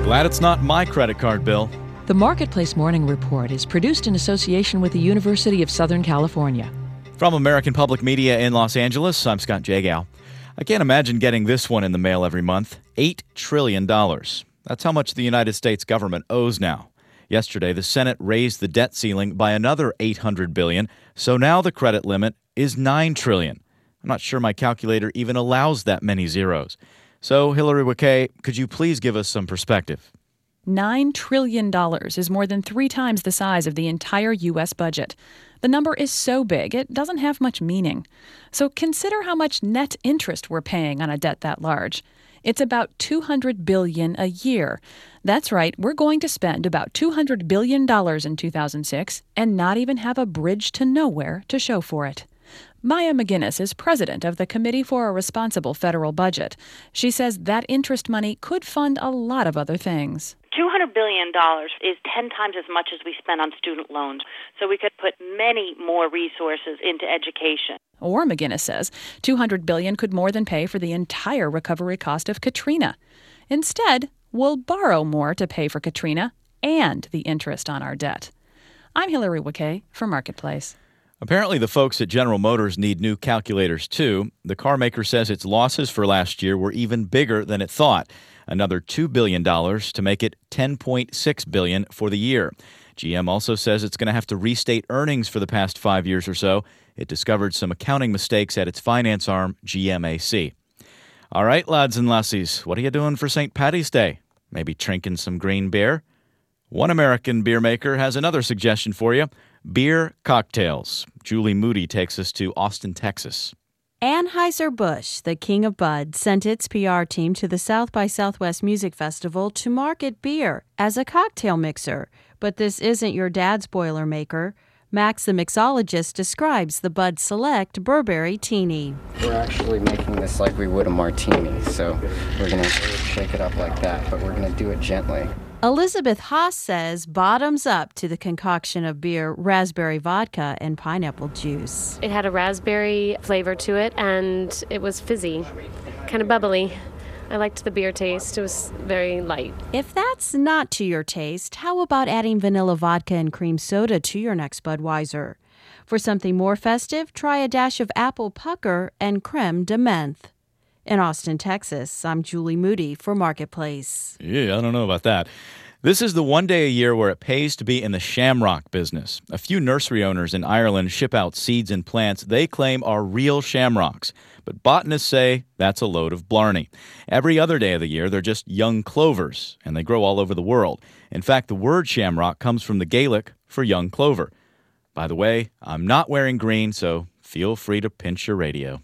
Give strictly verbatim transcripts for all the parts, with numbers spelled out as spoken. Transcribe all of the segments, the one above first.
Glad it's not my credit card bill. The Marketplace Morning Report is produced in association with the University of Southern California. From American Public Media in Los Angeles, I'm Scott Jagow. I can't imagine getting this one in the mail every month. eight trillion dollars. That's how much the United States government owes now. Yesterday, the Senate raised the debt ceiling by another eight hundred billion dollars, so now the credit limit is nine trillion dollars. I'm not sure my calculator even allows that many zeros. So, Hillary Wakay, could you please give us some perspective? nine trillion dollars is more than three times the size of the entire U S budget. The number is so big, it doesn't have much meaning. So consider how much net interest we're paying on a debt that large. It's about two hundred billion dollars a year. That's right, we're going to spend about two hundred billion dollars in two thousand six and not even have a bridge to nowhere to show for it. Maya McGinnis is president of the Committee for a Responsible Federal Budget. She says that interest money could fund a lot of other things. two hundred billion dollars is ten times as much as we spend on student loans, so we could put many more resources into education. Or, McGinnis says, two hundred billion dollars could more than pay for the entire recovery cost of Katrina. Instead, we'll borrow more to pay for Katrina and the interest on our debt. I'm Hillary Wakay for Marketplace. Apparently, the folks at General Motors need new calculators, too. The car maker says its losses for last year were even bigger than it thought. Another two billion dollars to make it ten point six billion dollars for the year. G M also says it's going to have to restate earnings for the past five years or so. It discovered some accounting mistakes at its finance arm, G M A C. All right, lads and lassies, what are you doing for Saint Paddy's Day? Maybe drinking some green beer? One American beer maker has another suggestion for you. Beer cocktails. Julie Moody takes us to Austin, Texas. Anheuser-Busch, the king of bud, sent its P R team to the South by Southwest Music Festival to market beer as a cocktail mixer. But this isn't your dad's Boilermaker. Max, the mixologist, describes the Bud Select Burberry Teeny. We're actually making this like we would a martini, so we're going to shake it up like that, but we're going to do it gently. Elizabeth Haas says bottoms up to the concoction of beer, raspberry vodka, and pineapple juice. It had a raspberry flavor to it, and it was fizzy, kind of bubbly. I liked the beer taste. It was very light. If that's not to your taste, how about adding vanilla vodka and cream soda to your next Budweiser? For something more festive, try a dash of apple pucker and creme de menthe. In Austin, Texas, I'm Julie Moody for Marketplace. Yeah, I don't know about that. This is the one day a year where it pays to be in the shamrock business. A few nursery owners in Ireland ship out seeds and plants they claim are real shamrocks, but botanists say that's a load of blarney. Every other day of the year, they're just young clovers, and they grow all over the world. In fact, the word shamrock comes from the Gaelic for young clover. By the way, I'm not wearing green, so feel free to pinch your radio.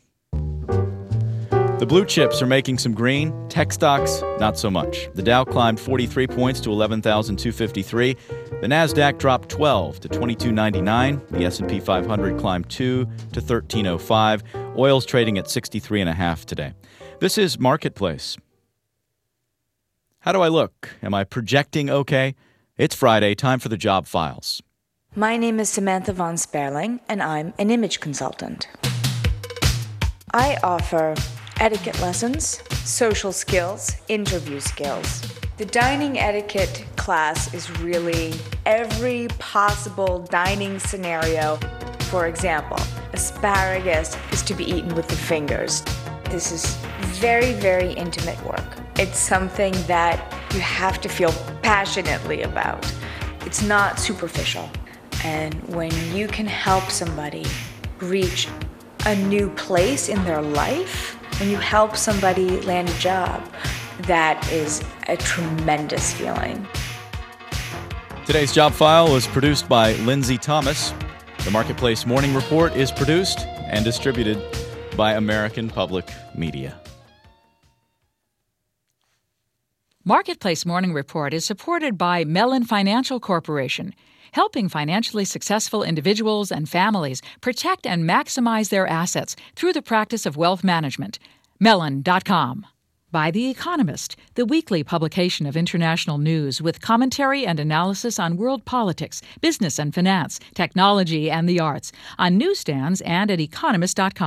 The blue chips are making some green. Tech stocks, not so much. The Dow climbed forty-three points to eleven thousand two hundred fifty-three. The Nasdaq dropped twelve to twenty-two ninety-nine. The S and P five hundred climbed two to thirteen oh five. Oil's trading at sixty-three and a half today. This is Marketplace. How do I look? Am I projecting okay? It's Friday, time for the job files. My name is Samantha von Sperling, and I'm an image consultant. I offer etiquette lessons, social skills, interview skills. The dining etiquette class is really every possible dining scenario. For example, asparagus is to be eaten with the fingers. This is very, very intimate work. It's something that you have to feel passionately about. It's not superficial. And when you can help somebody reach a new place in their life, when you help somebody land a job, that is a tremendous feeling. Today's job file was produced by Lindsay Thomas. The Marketplace Morning Report is produced and distributed by American Public Media. Marketplace Morning Report is supported by Mellon Financial Corporation, helping financially successful individuals and families protect and maximize their assets through the practice of wealth management. Mellon dot com. By The Economist, the weekly publication of international news with commentary and analysis on world politics, business and finance, technology, and the arts, on newsstands and at economist dot com.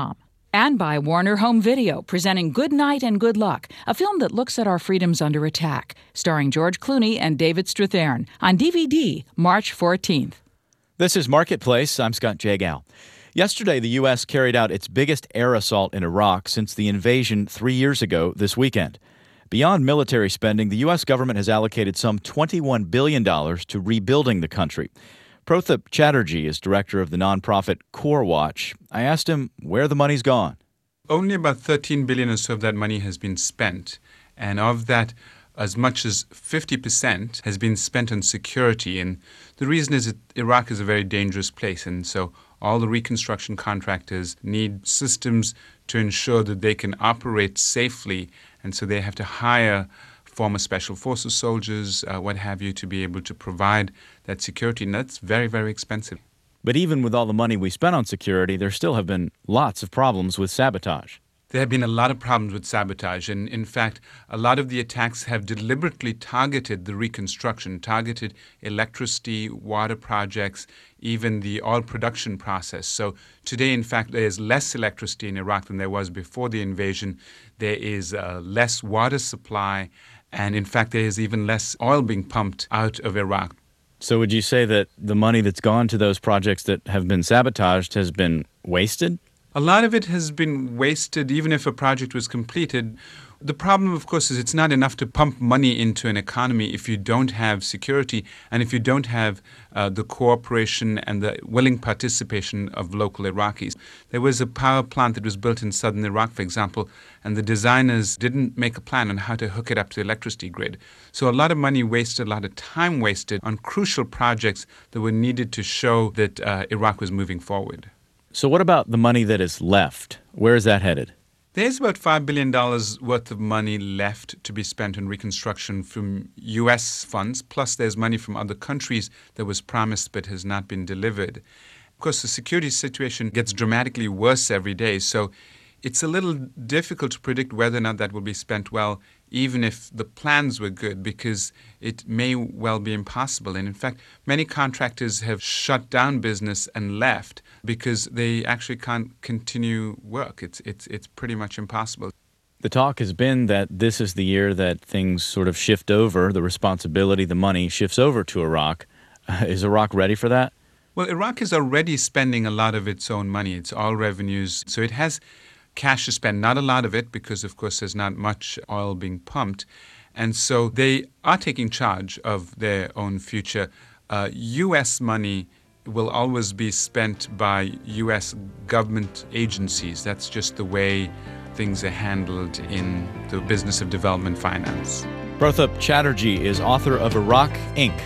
And by Warner Home Video, presenting Good Night and Good Luck, a film that looks at our freedoms under attack, starring George Clooney and David Strathairn, on D V D, March fourteenth. This is Marketplace. I'm Scott Jagow. Yesterday, the U S carried out its biggest air assault in Iraq since the invasion three years ago this weekend. Beyond military spending, the U S government has allocated some twenty-one billion dollars to rebuilding the country. Prothap Chatterjee is director of the nonprofit Core Watch. I asked him where the money's gone. Only about thirteen billion dollars or so of that money has been spent. And of that, as much as fifty percent has been spent on security. And the reason is that Iraq is a very dangerous place. And so all the reconstruction contractors need systems to ensure that they can operate safely. And so they have to hire former special forces soldiers, uh, what have you, to be able to provide that security. And that's very, very expensive. But even with all the money we spent on security, there still have been lots of problems with sabotage. There have been a lot of problems with sabotage. And in fact, a lot of the attacks have deliberately targeted the reconstruction, targeted electricity, water projects, even the oil production process. So today, in fact, there is less electricity in Iraq than there was before the invasion. There is uh, less water supply. And in fact, there is even less oil being pumped out of Iraq. So would you say that the money that's gone to those projects that have been sabotaged has been wasted? A lot of it has been wasted, even if a project was completed. The problem, of course, is it's not enough to pump money into an economy if you don't have security and if you don't have uh, the cooperation and the willing participation of local Iraqis. There was a power plant that was built in southern Iraq, for example, and the designers didn't make a plan on how to hook it up to the electricity grid. So a lot of money wasted, a lot of time wasted on crucial projects that were needed to show that uh, Iraq was moving forward. So what about the money that is left? Where is that headed? There's about five billion dollars worth of money left to be spent on reconstruction from U S funds, plus there's money from other countries that was promised but has not been delivered. Of course, the security situation gets dramatically worse every day, so it's a little difficult to predict whether or not that will be spent well, even if the plans were good, because it may well be impossible. And in fact, many contractors have shut down business and left because they actually can't continue work. It's it's it's pretty much impossible. The talk has been that this is the year that things sort of shift over, the responsibility, the money shifts over to Iraq. Uh, is Iraq ready for that? Well, Iraq is already spending a lot of its own money. It's all revenues. So it has cash to spend, not a lot of it because, of course, there's not much oil being pumped. And so they are taking charge of their own future. Uh, U S money will always be spent by U S government agencies. That's just the way things are handled in the business of development finance. Prothap Chatterjee is author of Iraq, Incorporated.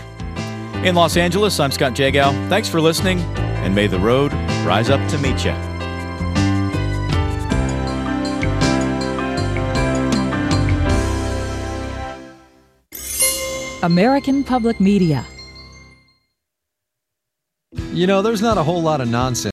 In Los Angeles, I'm Scott Jagow. Thanks for listening, and may the road rise up to meet you. American Public Media. You know, there's not a whole lot of nonsense